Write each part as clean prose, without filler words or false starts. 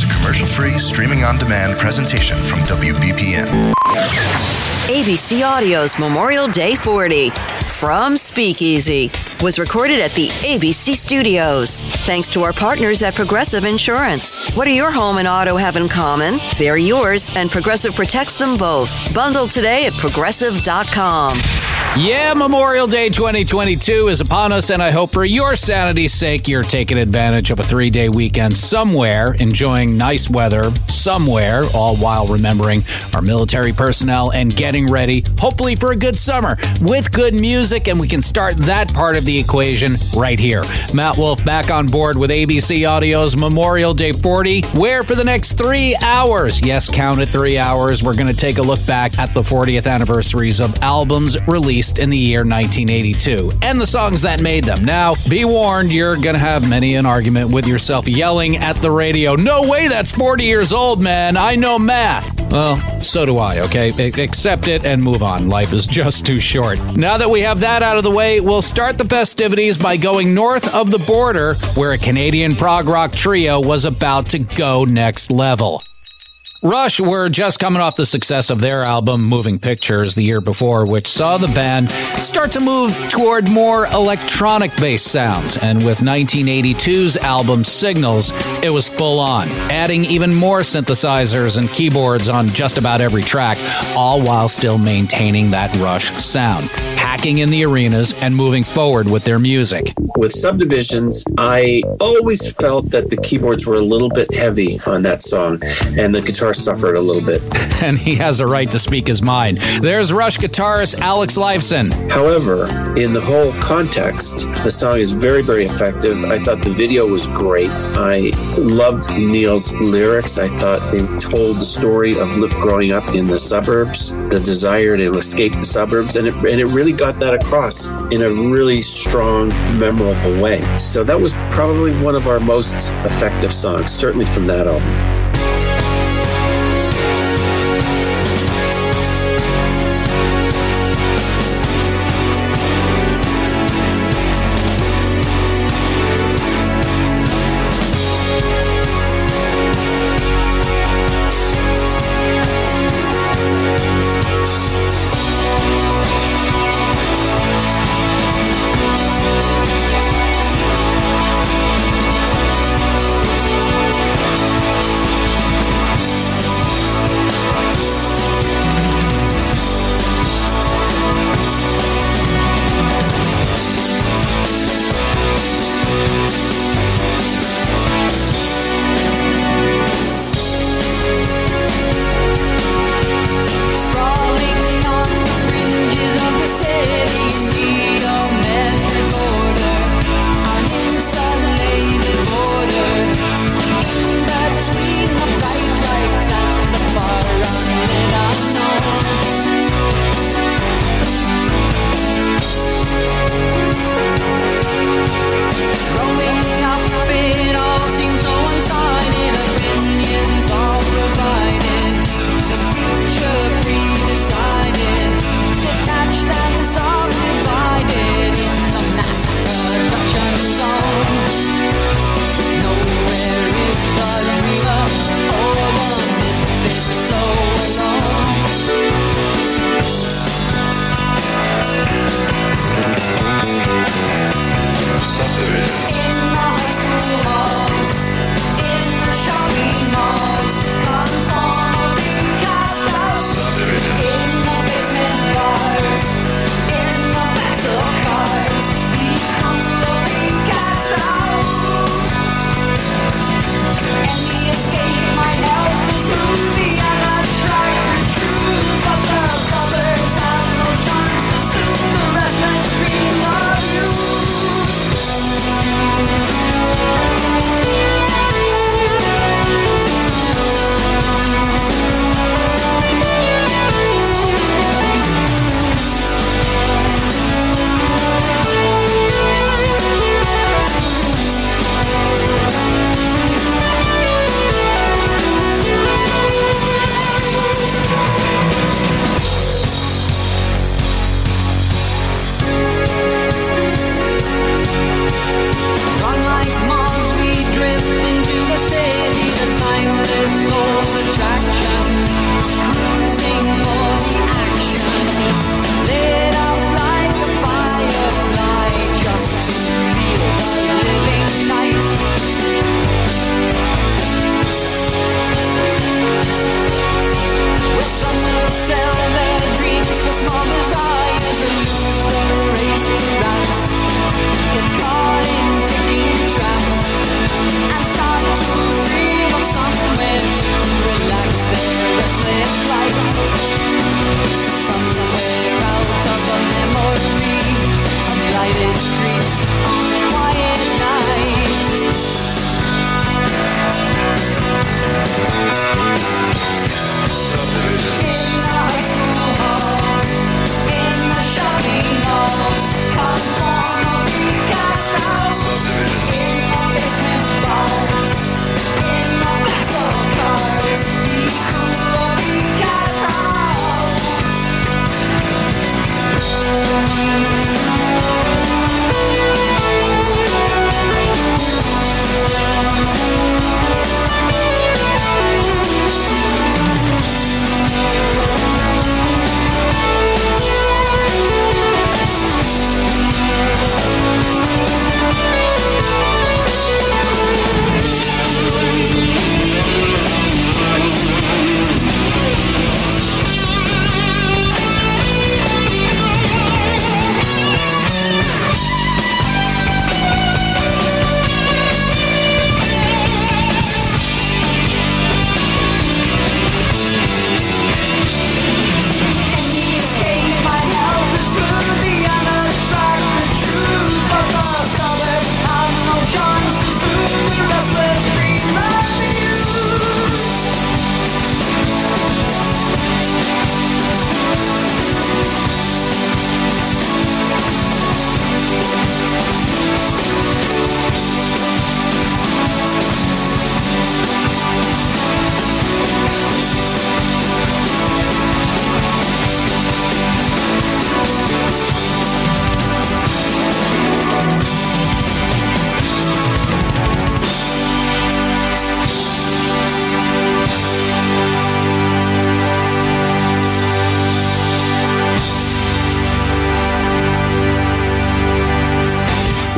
is a commercial-free, streaming-on-demand presentation from WBPN. ABC Audio's Memorial Day 40 from Speakeasy was recorded at the ABC Studios. Thanks to our partners at Progressive Insurance. What do your home and auto have in common? They're yours, and Progressive protects them both. Bundle today at Progressive.com. Yeah, Memorial Day 2022 is upon us, and I hope for your sanity's sake you're taking advantage of a 3-day weekend somewhere, enjoying nice weather somewhere, all while remembering our military personnel and getting ready, hopefully for a good summer, with good music, and we can start that part of the equation right here. Matt Wolf back on board with ABC Audio's Memorial Day 40, where for the next 3 hours, yes, count it 3 hours, we're going to take a look back at the 40th anniversaries of albums released in the year 1982 and the songs that made them. Now, be warned, you're going to have many an argument with yourself yelling at the radio, "No way, that's 40 years old, man. I know math." Well, so do I, okay? Accept it and move on. Life is just too short. Now that we have that out of the way, we'll start the festivities by going north of the border, where a Canadian prog rock trio was about to go next level. Rush were just coming off the success of their album Moving Pictures the year before, which saw the band start to move toward more electronic-based sounds. And with 1982's album Signals, it was full on, adding even more synthesizers and keyboards on just about every track, all while still maintaining that Rush sound, packing in the arenas and moving forward with their music. With Subdivisions, I always felt that the keyboards were a little bit heavy on that song, and the guitar suffered a little bit. And he has a right to speak his mind. There's Rush guitarist Alex Lifeson. However, in the whole context, the song is very, very effective. I thought the video was great. I loved Neil's lyrics. I thought they told the story of growing up in the suburbs, the desire to escape the suburbs, and it really got that across in a really strong, memorable way. So that was probably one of our most effective songs, certainly from that album.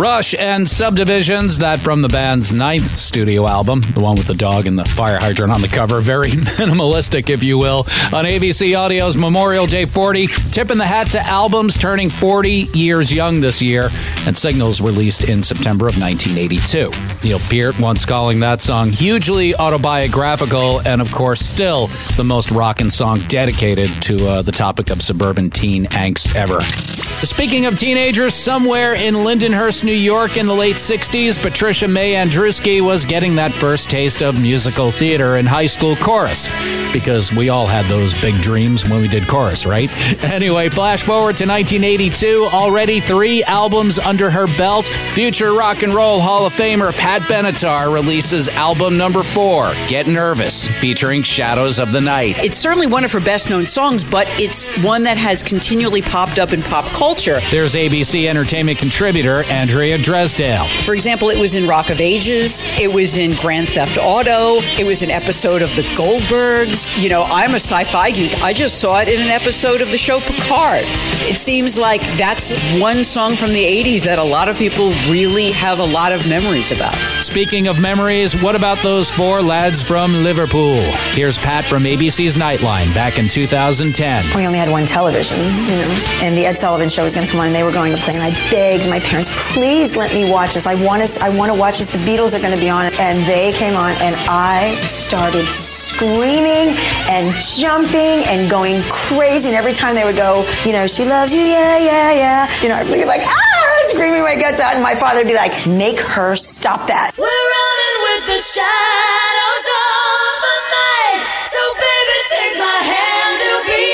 Rush and Subdivisions, that from the band's 9th studio album, the one with the dog and the fire hydrant on the cover. Very minimalistic, if you will. On ABC Audio's Memorial Day 40, tipping the hat to albums turning 40 years young this year, and Signals released in September of 1982. Neil Peart once calling that song hugely autobiographical and, of course, still the most rockin' song dedicated to the topic of suburban teen angst ever. Speaking of teenagers, somewhere in Lindenhurst, New York in the late 60s, Patricia May Andruski was getting that first taste of musical theater in high school chorus. Because we all had those big dreams when we did chorus, right? Anyway, flash forward to 1982, already 3 albums under her belt. Future Rock and Roll Hall of Famer Pat Benatar releases album number 4, Get Nervous, featuring Shadows of the Night. It's certainly one of her best-known songs, but it's one that has continually popped up in pop culture. There's ABC Entertainment contributor Andrea Dresdale. For example, it was in Rock of Ages, it was in Grand Theft Auto, it was an episode of The Goldbergs. You know, I'm a sci-fi geek. I just saw it in an episode of the show Picard. It seems like that's one song from the 80s that a lot of people really have a lot of memories about. Speaking of memories, what about those 4 lads from Liverpool? Here's Pat from ABC's Nightline back in 2010. We only had one television, and the Ed Sullivan Show was going to come on, and they were going to play, and I begged my parents, please let me watch this. I want to watch this. The Beatles are going to be on it. And they came on, and I started screaming and jumping and going crazy. And every time they would go, she loves you, yeah, yeah, yeah. I'd be like, screaming my guts out. And my father would be like, make her stop that. We're running with the shadows of the night. So baby, take my hand, it'll be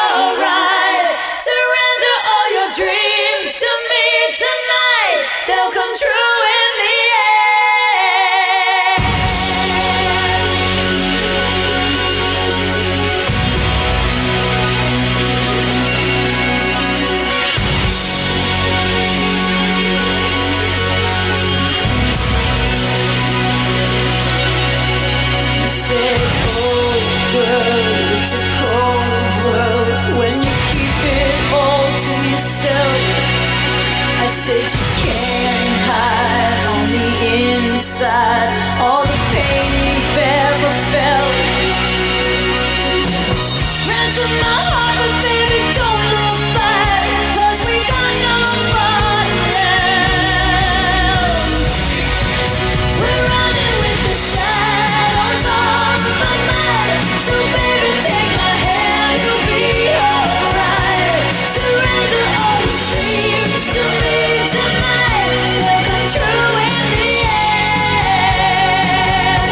alright. Surrender all your dreams to me tonight. They'll come true in the end. It's a cold world when you keep it all to yourself. I said you can't hide on the inside all the pain you've ever felt. Ransom my heart, but baby, don't look back, 'cause we got nobody else. We're running with the shadows of the night. So baby, take my hand, it'll be alright. Surrender all your dreams to me tonight. They'll come true in the end.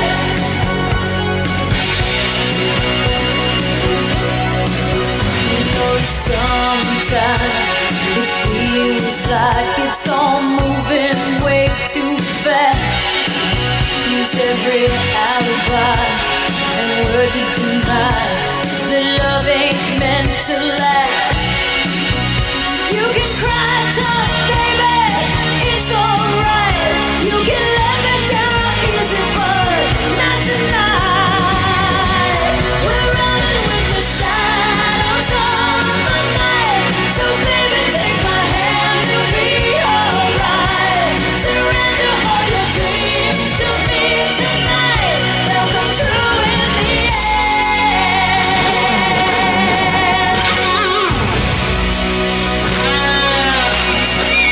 Sometimes it feels like it's all moving way too fast. Use every alibi and word to deny that love ain't meant to last. You can cry tough, baby, it's alright. You can let me down easy, but not tonight. We're running with the shadows of the night. So baby, take my hand, it'll be alright. Surrender all your dreams to me tonight. They'll come true in the end.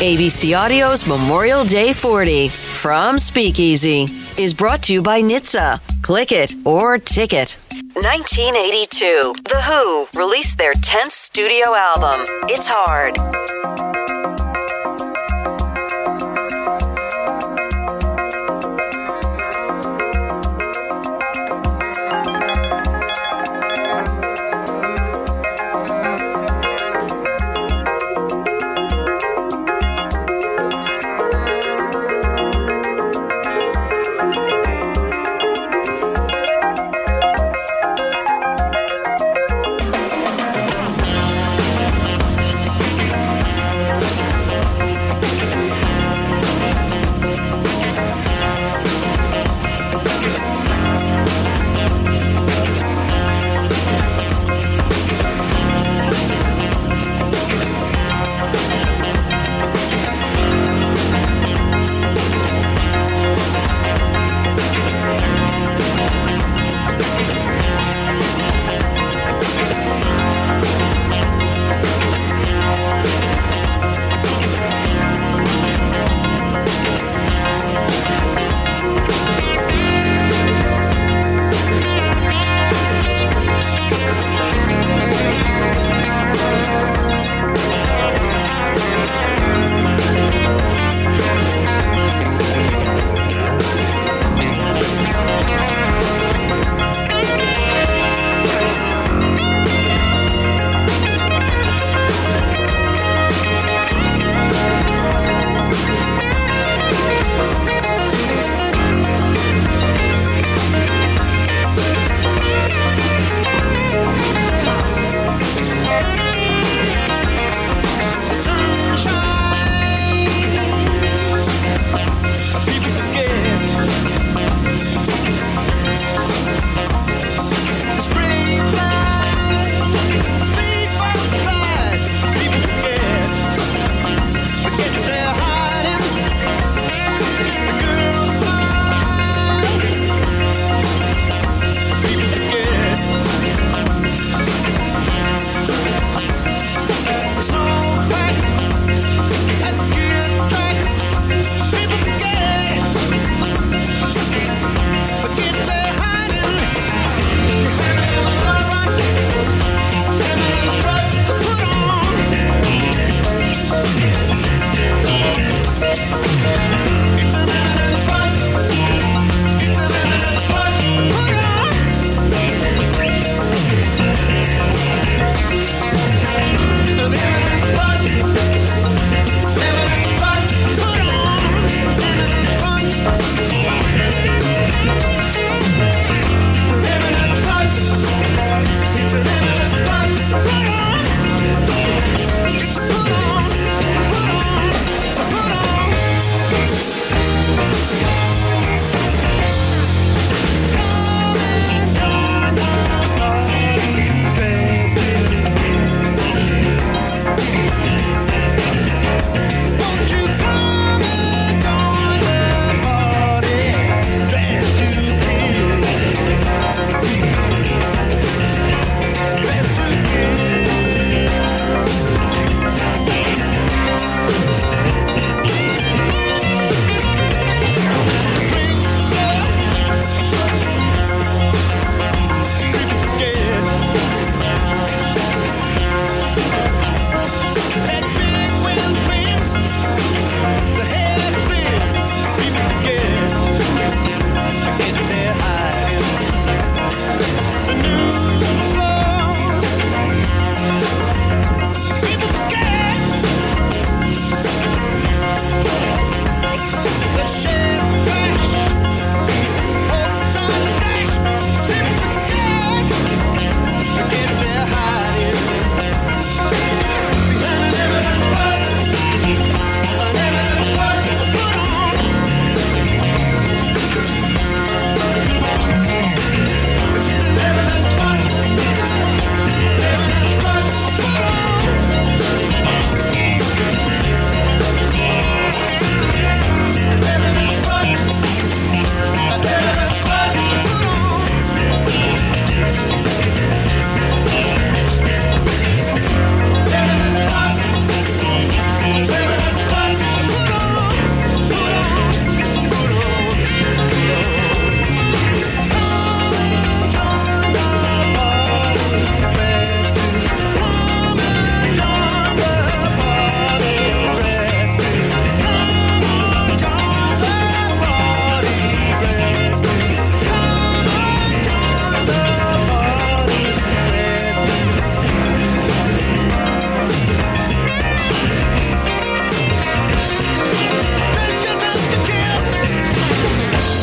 ABC Audio's Memorial Day 40 from Speakeasy is brought to you by NHTSA. Click it or ticket. 1982, The Who released their 10th studio album, It's Hard.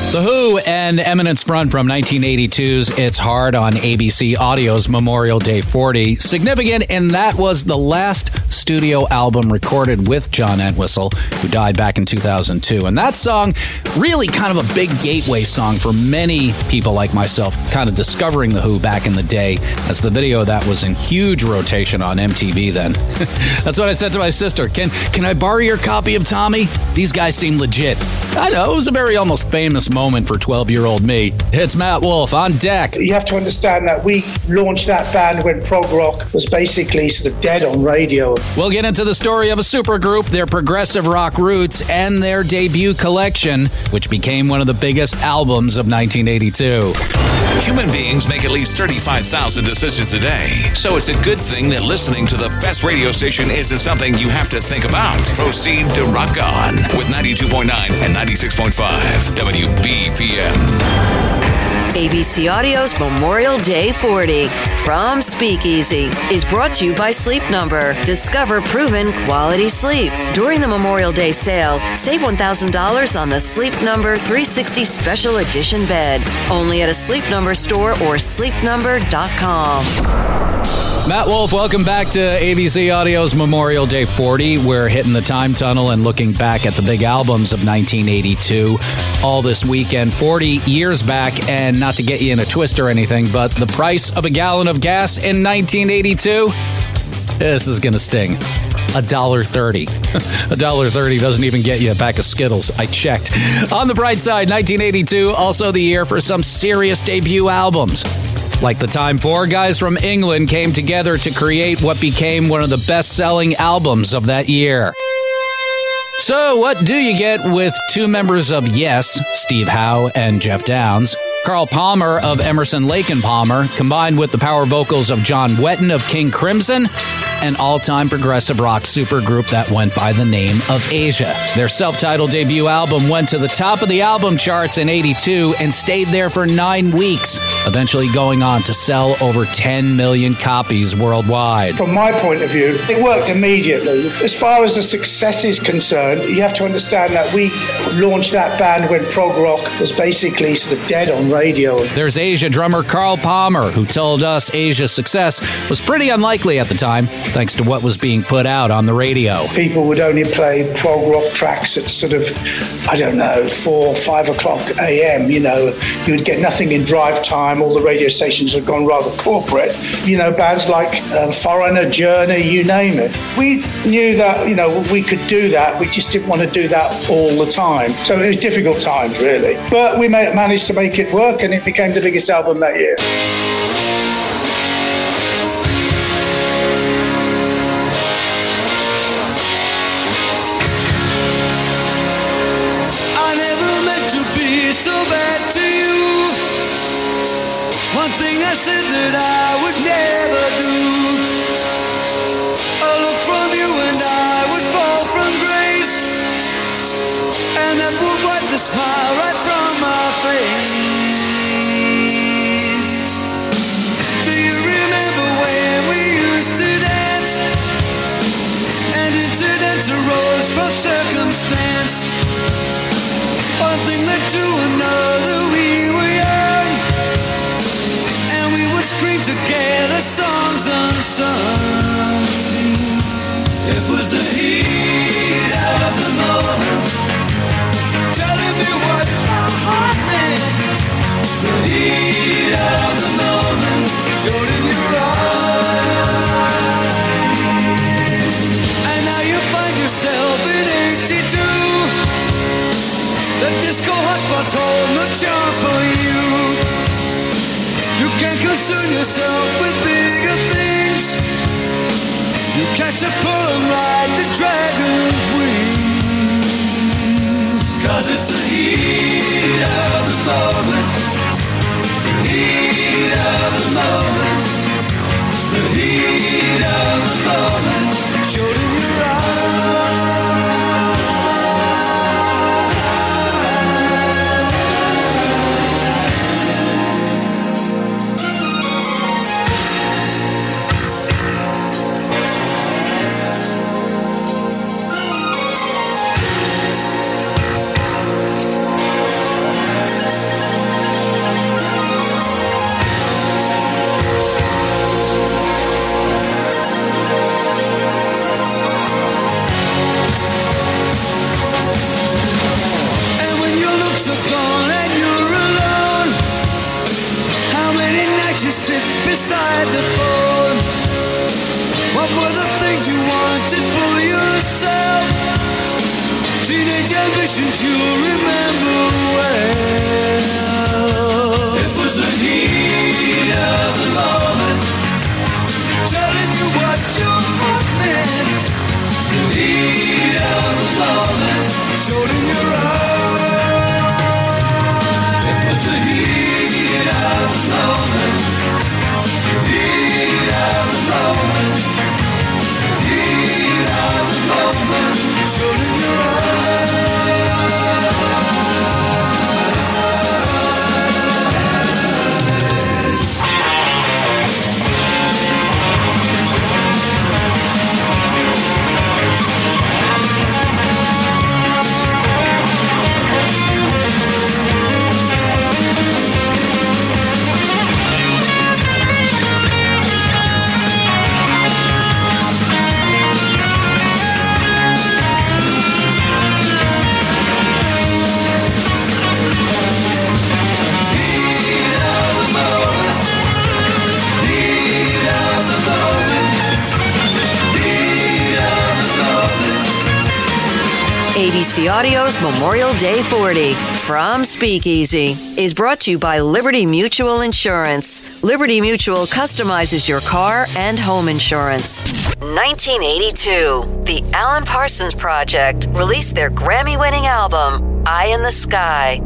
The Who and Eminence Front from 1982's It's Hard on ABC Audio's Memorial Day 40. Significant, and that was the last studio album recorded with John Entwistle, who died back in 2002. And that song, really kind of a big gateway song for many people like myself, kind of discovering The Who back in the day, as the video of that was in huge rotation on MTV then. That's what I said to my sister. Can I borrow your copy of Tommy? These guys seem legit. I know, it was a very almost famous moment for 12-year-old me. It's Matt Wolf on deck. You have to understand that we launched that band when prog rock was basically sort of dead on radio. We'll get into the story of a supergroup, their progressive rock roots, and their debut collection, which became one of the biggest albums of 1982. Human beings make at least 35,000 decisions a day, so it's a good thing that listening to the best radio station isn't something you have to think about. Proceed to rock on with 92.9 and 96.5 WBPM. ABC Audio's Memorial Day 40 from Speakeasy is brought to you by Sleep Number. Discover proven quality sleep. During the Memorial Day sale, save $1,000 on the Sleep Number 360 Special Edition bed. Only at a Sleep Number store or sleepnumber.com. Matt Wolf, welcome back to ABC Audio's Memorial Day 40. We're hitting the time tunnel and looking back at the big albums of 1982 all this weekend. 40 years back, and not to get you in a twist or anything, but the price of a gallon of gas in 1982, this is going to sting. $1.30. $1.30 doesn't even get you a pack of Skittles. I checked. On the bright side, 1982, also the year for some serious debut albums. Like the time four guys from England came together to create what became one of the best-selling albums of that year. So what do you get with two members of Yes, Steve Howe and Jeff Downes, Carl Palmer of Emerson, Lake and Palmer, combined with the power vocals of John Wetton of King Crimson, an all-time progressive rock supergroup that went by the name of Asia. Their self-titled debut album went to the top of the album charts in 82 and stayed there for 9 weeks, eventually going on to sell over 10 million copies worldwide. From my point of view, it worked immediately. As far as the success is concerned, you have to understand that we launched that band when prog rock was basically sort of dead on radio. There's Asia drummer Carl Palmer, who told us Asia's success was pretty unlikely at the time, thanks to what was being put out on the radio. People would only play prog rock tracks at sort of, 4, 5 o'clock a.m., you would get nothing in drive time. All the radio stations had gone rather corporate. Bands like Foreigner, Journey, you name it. We knew that, we could do that. We just didn't want to do that all the time. So it was difficult times, really. But we managed to make it work, and it became the biggest album that year. So bad to you. One thing I said that I would never do. A look from you and I would fall from grace, and that would wipe the smile right from my face. Do you remember when we used to dance, and incidents arose from circumstance? One thing led to another, we were young, and we would scream together songs unsung. It was the heat of the moment, telling me what my heart meant. The heat of the moment showed in your eyes, and now you find yourself in 82. The disco hotspots hold no charm for you. You can't concern yourself with bigger things. You catch a pull and ride the dragon's wings. 'Cause it's the heat of the moment. The heat of the moment. The heat of the moment showed in your eyes. weeks are gone and you're alone. How many nights you sit beside the phone? What were the things you wanted for yourself? Teenage ambitions you remember well. It was the heat of the moment, telling you what your heart meant. The heat of the moment showed in your eyes. It was the heat of the moment. The heat of the moment. The heat of the moment showed in your ABC Audio's Memorial Day 40 from Speakeasy is brought to you by Liberty Mutual Insurance. Liberty Mutual customizes your car and home insurance. 1982, the Alan Parsons Project released their Grammy-winning album, Eye in the Sky.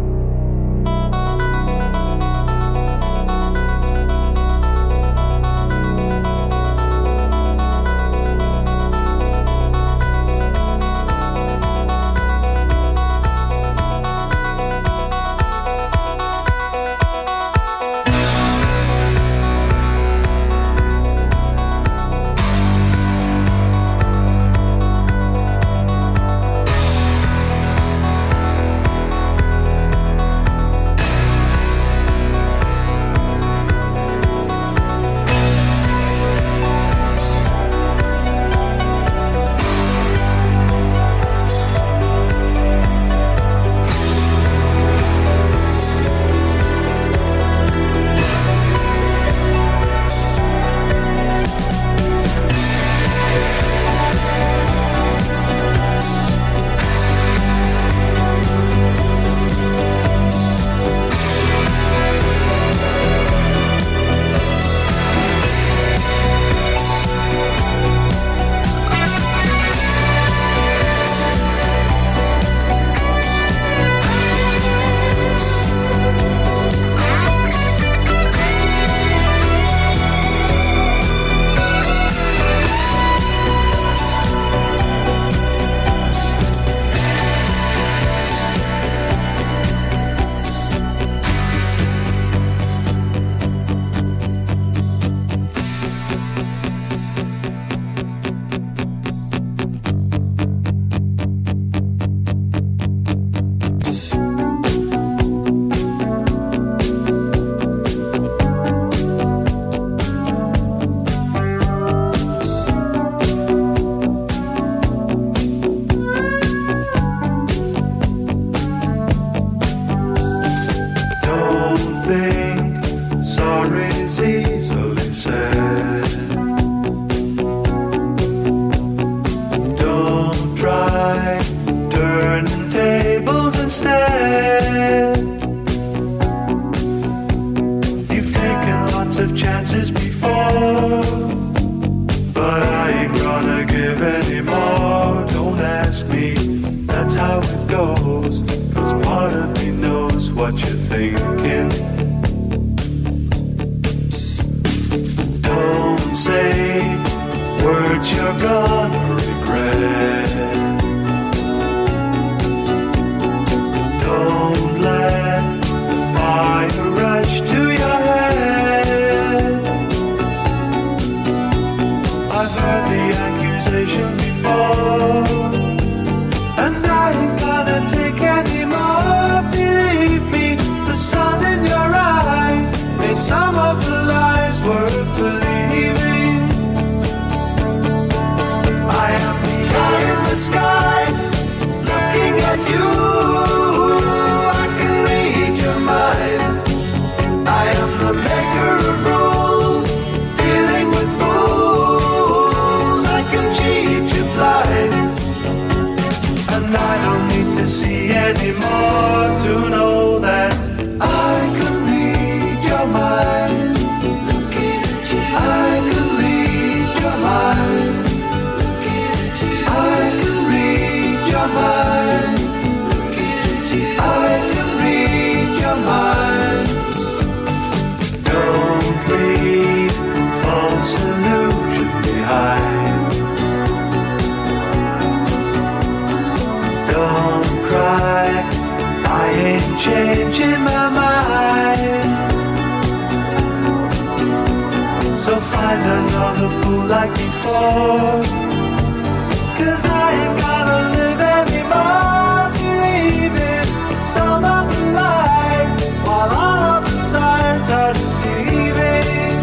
Some of the lies worth believing. I am the to see anymore to know that I can read your mind. I can read your mind. I can read your mind. I can read your mind. Don't leave false illusion behind. Don't cry, I ain't changing my mind. So find another fool like before, 'cause I ain't gonna live anymore believing some of the lies, while all of the signs are deceiving.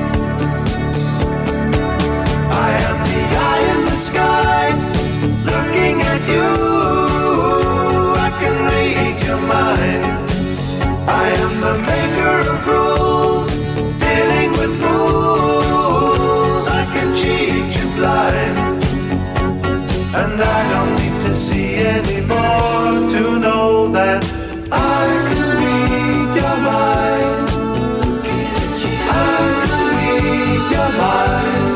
I am the eye in the sky, looking at you. I can read your mind. I am the maker of rules, dealing with fools. I can cheat you blind, and I don't need to see anymore to know that I can read your mind. I can read your mind.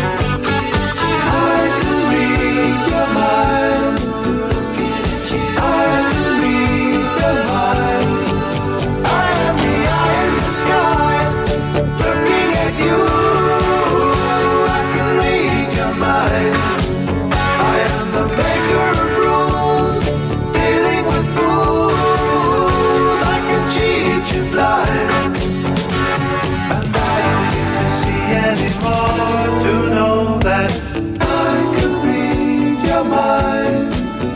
I can read your mind. I can read your mind. I am the eye in the sky, looking at you. I can read your mind. I am the maker of rules, dealing with fools. I can cheat you blind, and I don't need to see anymore to know that I can read your mind.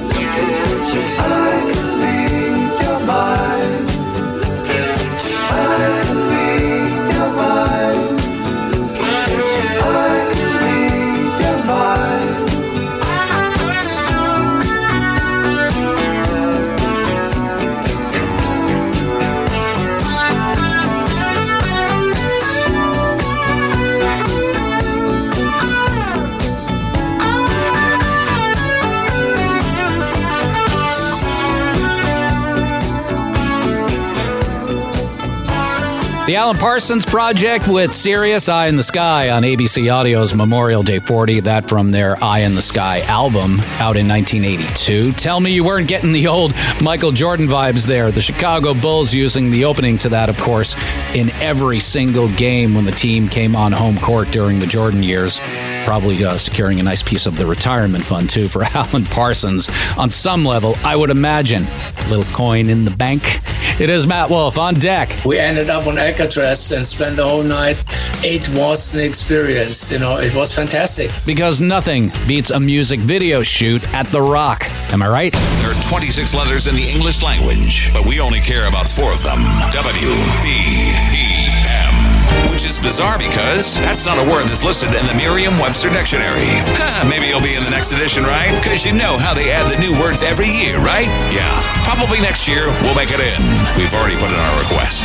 I can read your mind. I can read your mind. I can read your mind. The Alan Parsons Project with Serious Eye in the Sky on ABC Audio's Memorial Day 40. That from their Eye in the Sky album out in 1982. Tell me you weren't getting the old Michael Jordan vibes there. The Chicago Bulls using the opening to that, of course, in every single game when the team came on home court during the Jordan years. Probably securing a nice piece of the retirement fund, too, for Alan Parsons. On some level, I would imagine. A little coin in the bank. It is Matt Wolf on deck. We ended up on Alcatraz and spent the whole night. It was an experience. You know, it was fantastic. Because nothing beats a music video shoot at The Rock. Am I right? There are 26 letters in the English language, but we only care about 4 of them. W-B-E-M. Which is bizarre because that's not a word that's listed in the Merriam-Webster dictionary. Maybe you'll be in the next edition, right? Because you know how they add the new words every year, right? Yeah, probably next year we'll make it in. We've already put in our request.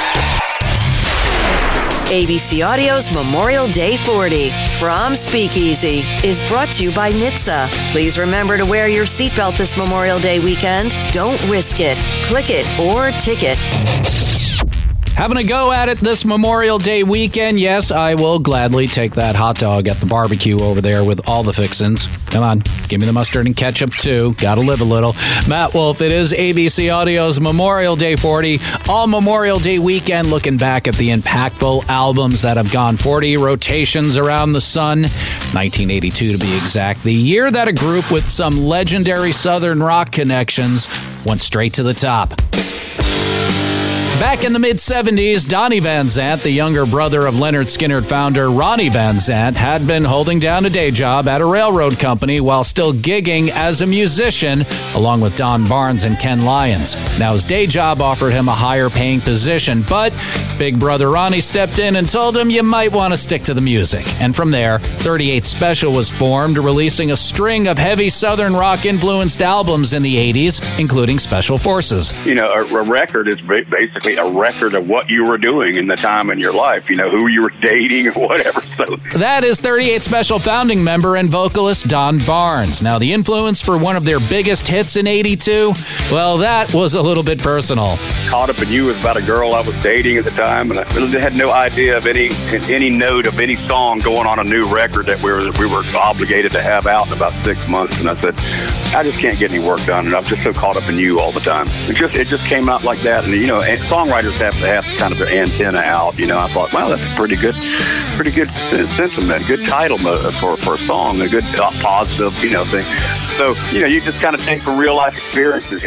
ABC Audio's Memorial Day 40 from Speakeasy is brought to you by NHTSA. Please remember to wear your seatbelt this Memorial Day weekend. Don't risk it. Click it or ticket. Having a go at it this Memorial Day weekend. Yes, I will gladly take that hot dog at the barbecue over there with all the fixins. Come on, give me the mustard and ketchup too. Gotta live a little. Matt Wolf, it is ABC Audio's Memorial Day 40. All Memorial Day weekend looking back at the impactful albums that have gone 40 rotations around the sun. 1982 to be exact. The year that a group with some legendary Southern rock connections went straight to the top. Back in the mid-'70s, Donnie Van Zant, the younger brother of Lynyrd Skynyrd founder Ronnie Van Zant, had been holding down a day job at a railroad company while still gigging as a musician, along with Don Barnes and Ken Lyons. Now, his day job offered him a higher-paying position, but big brother Ronnie stepped in and told him you might want to stick to the music. And from there, 38 Special was formed, releasing a string of heavy Southern rock-influenced albums in the 80s, including Special Forces. You know, a record is basically a record of what you were doing in the time in your life, who you were dating or whatever. So that is 38 Special founding member and vocalist Don Barnes. Now, the influence for one of their biggest hits in 82, well, that was a little bit personal. Caught Up in You was about a girl I was dating at the time, and I really had no idea of any note of any song going on a new record that we were obligated to have out in about 6 months. And I said, I just can't get any work done, and I'm just so caught up in you all the time. It just came out like that, and songwriters have to have kind of their antenna out. I thought, well, that's a pretty good sentiment, good title for a song, a good positive, thing. So, you just kind of take from real life experiences,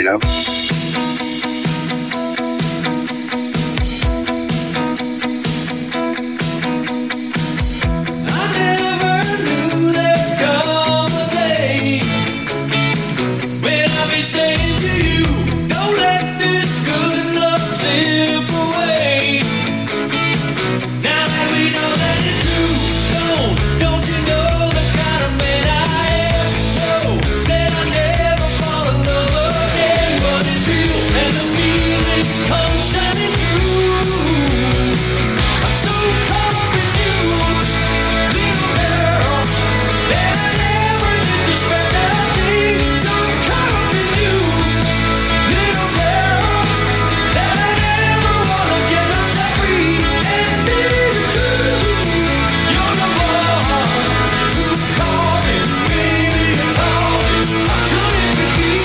Saying to you, don't let this good love slip away. Now that we know that it's true, don't you know the kind of man I am? No, said I'd never fall in love again, but it's real and the feeling comes shining through. I'm so caught up in you, little girl, that I never did suspect I'd be so caught up in you, little girl, that I never wanna get myself free. And it is true, you're the one who called me, baby, and told me how good it could be.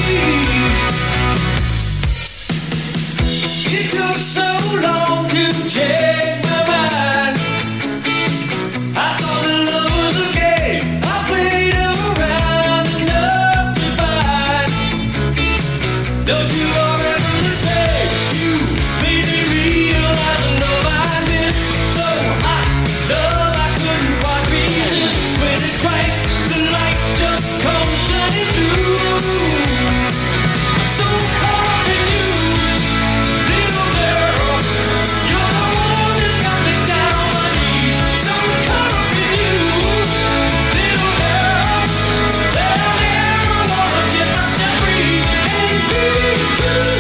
It took so long to change my mind. I thought that love was a game I played around enough to find. Don't you ever say you made me realize the love I missed. So hot, love I couldn't quite resist. When it's right, the light just comes shining through. I'm so caught up in you, little girl. You're the one that's got me down on my knees. So caught up in you, little girl, that I never wanna get myself free. And it's true.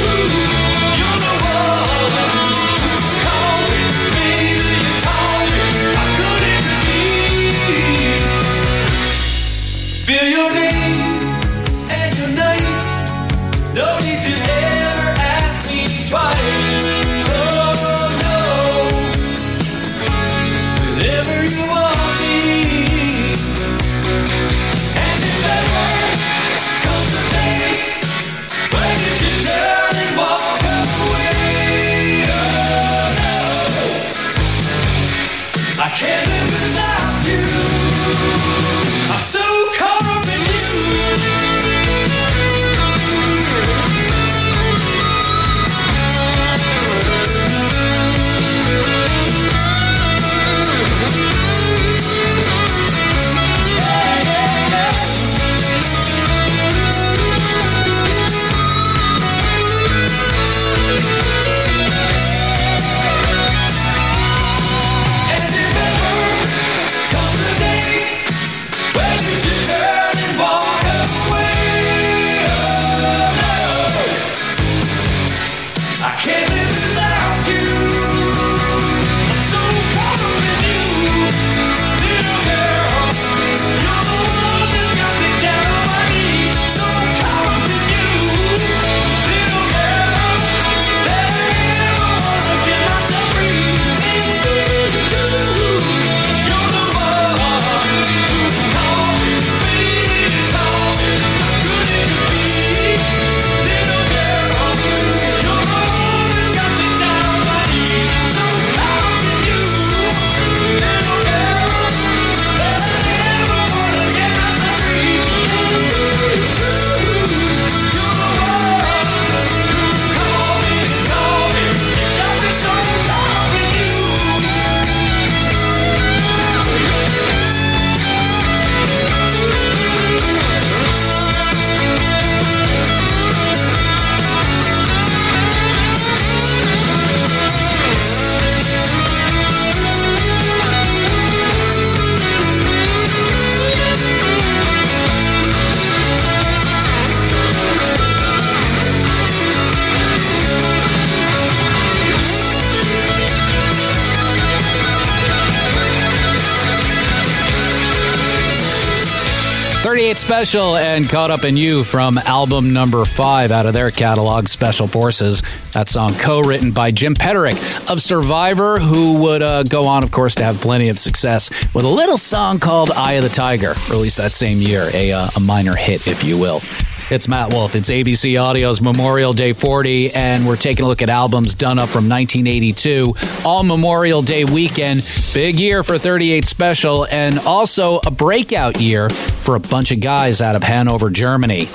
38 Special and Caught Up in You from album number 5 out of their catalog, Special Forces. That song co-written by Jim Petterick of Survivor, who would go on, of course, to have plenty of success with a little song called Eye of the Tiger, released that same year, a minor hit, if you will. It's Matt Wolf. It's ABC Audio's Memorial Day 40, and we're taking a look at albums done up from 1982, all Memorial Day weekend. Big year for 38 Special, and also a breakout year for a bunch of guys out of Hanover, Germany.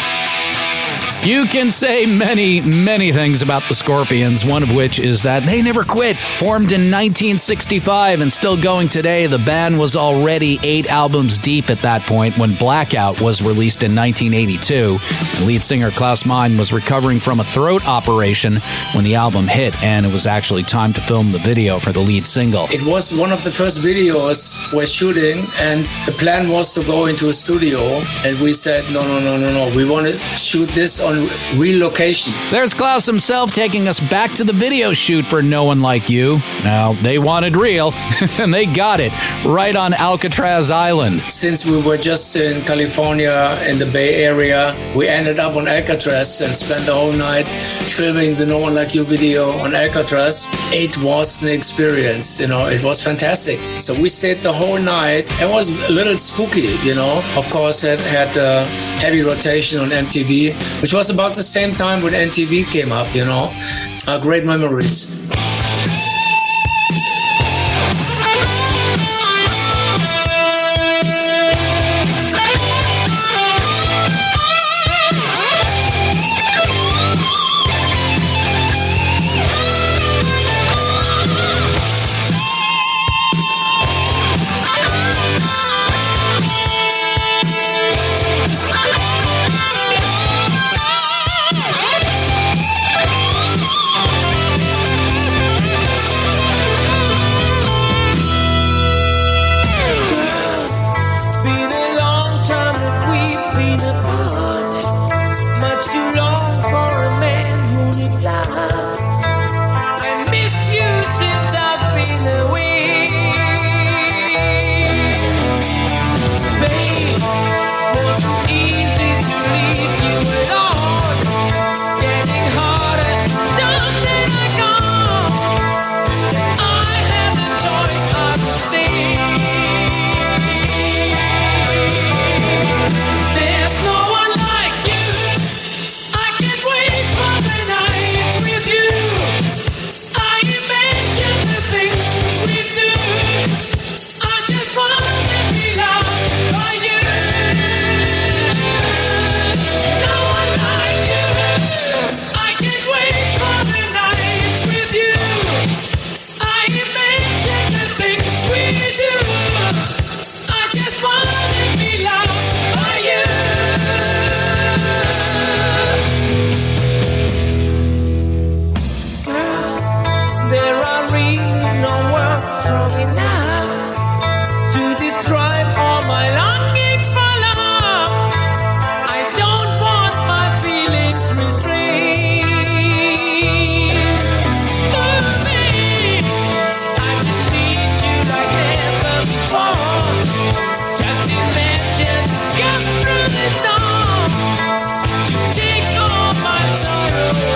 You can say many, many things about the Scorpions, one of which is that they never quit. Formed in 1965 and still going today, the band was already 8 albums deep at that point when Blackout was released in 1982. The lead singer Klaus Meine was recovering from a throat operation when the album hit, and it was actually time to film the video for the lead single. It was one of the first videos we're shooting, and the plan was to go into a studio, and we said, no. We want to shoot this on relocation. There's Klaus himself taking us back to the video shoot for No One Like You. Now, they wanted real, and they got it right on Alcatraz Island. Since we were just in California, in the Bay Area, we ended up on Alcatraz and spent the whole night filming the No One Like You video on Alcatraz. It was an experience, it was fantastic. So we stayed the whole night. It was a little spooky, Of course, it had a heavy rotation on MTV, which was about the same time when MTV came up, Great memories.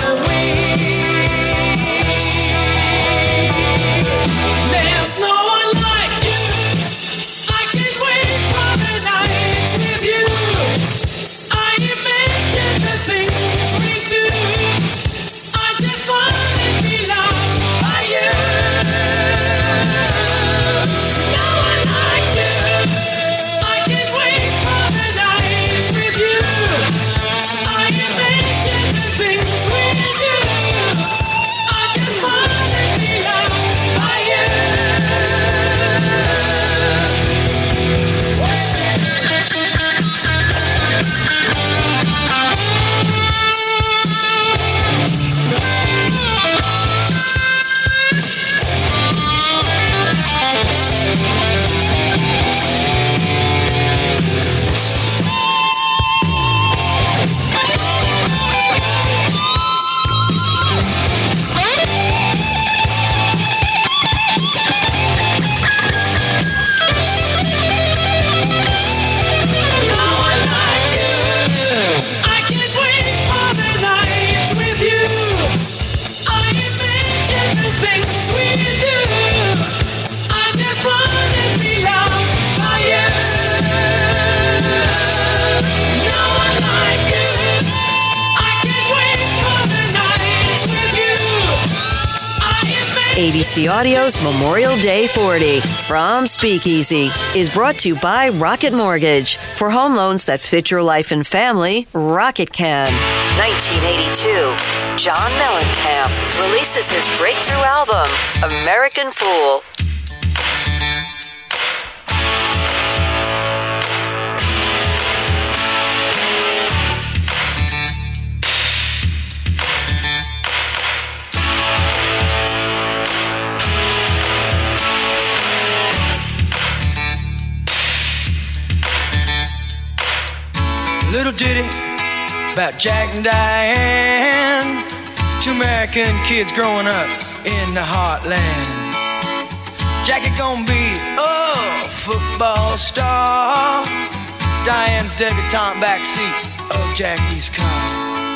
There's no one ABC Audio's Memorial Day 40 from Speakeasy is brought to you by Rocket Mortgage. For home loans that fit your life and family, Rocket can. 1982, John Mellencamp releases his breakthrough album, American Fool. Little ditty about Jack and Diane, two American kids growing up in the heartland. Jackie gonna be a football star, Diane's debutante backseat of Jackie's car.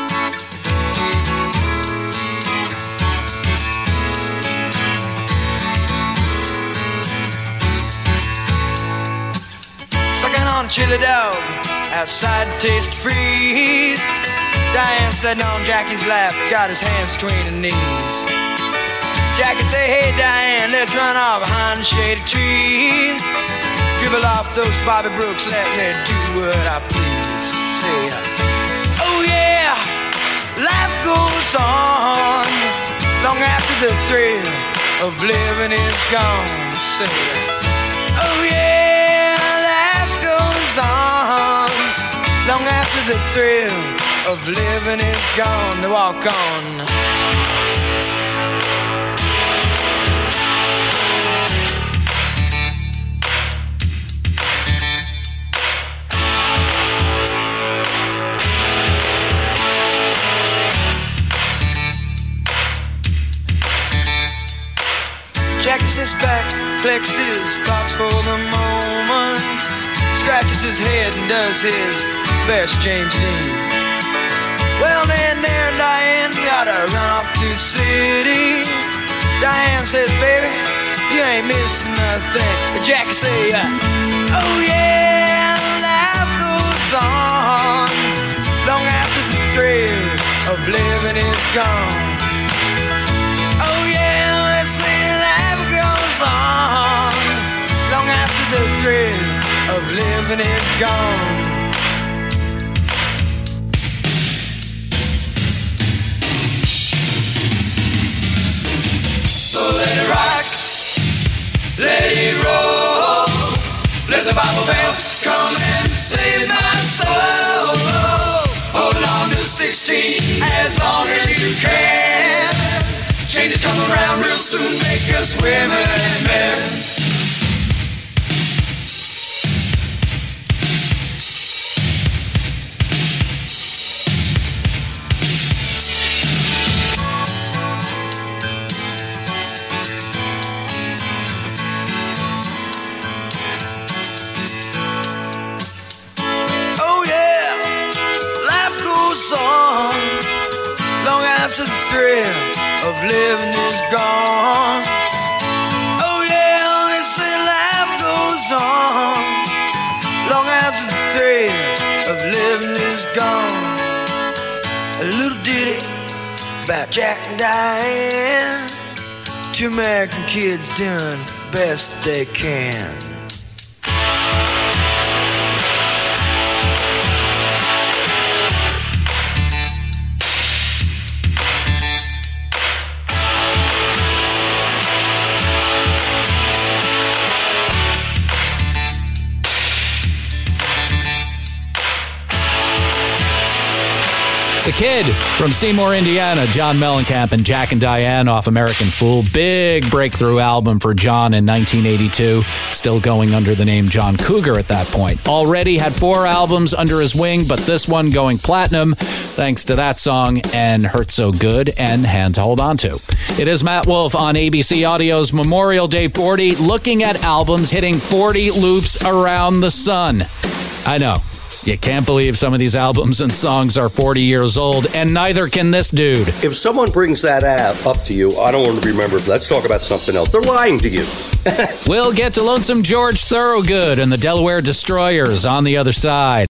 Sucking on chili dog outside Taste Freeze. Diane sitting on Jackie's lap, got his hands between her knees. Jackie say, hey Diane, let's run off behind the shady trees. Dribble off those Bobby Brooks, let me do what I please. Say, oh yeah, life goes on long after the thrill of living is gone. Say, oh yeah, life goes on long after the thrill of living is gone. To walk on. Jackie sits back, flexes thoughts for the moment, scratches his head and does his best James Dean. Well, then there and Diane gotta run off to the city. Diane says, baby, you ain't missing nothing. But Jackie say, oh yeah, life goes on long after the thrill of living is gone. Oh yeah, let's say life goes on long after the thrill of living is gone. So let it rock, let it roll. Let the Bible bell come and save my soul. Hold on to 16 as long as you can. Changes come around real soon, make us women and men. After the thrill of living is gone. Oh yeah, they say life goes on long after the thrill of living is gone. A little ditty about Jack and Diane, two American kids doing best they can. The Kid from Seymour, Indiana, John Mellencamp and Jack and Diane off American Fool. Big breakthrough album for John in 1982. Still going under the name John Cougar at that point. Already had 4 albums under his wing, but this one going platinum thanks to that song and Hurt So Good and Hand to Hold On To. It is Matt Wolf on ABC Audio's Memorial Day 40, looking at albums hitting 40 loops around the sun. I know. You can't believe some of these albums and songs are 40 years old, and neither can this dude. If someone brings that up to you, I don't want to remember. Let's talk about something else. They're lying to you. We'll get to Lonesome George Thorogood and the Delaware Destroyers on the other side.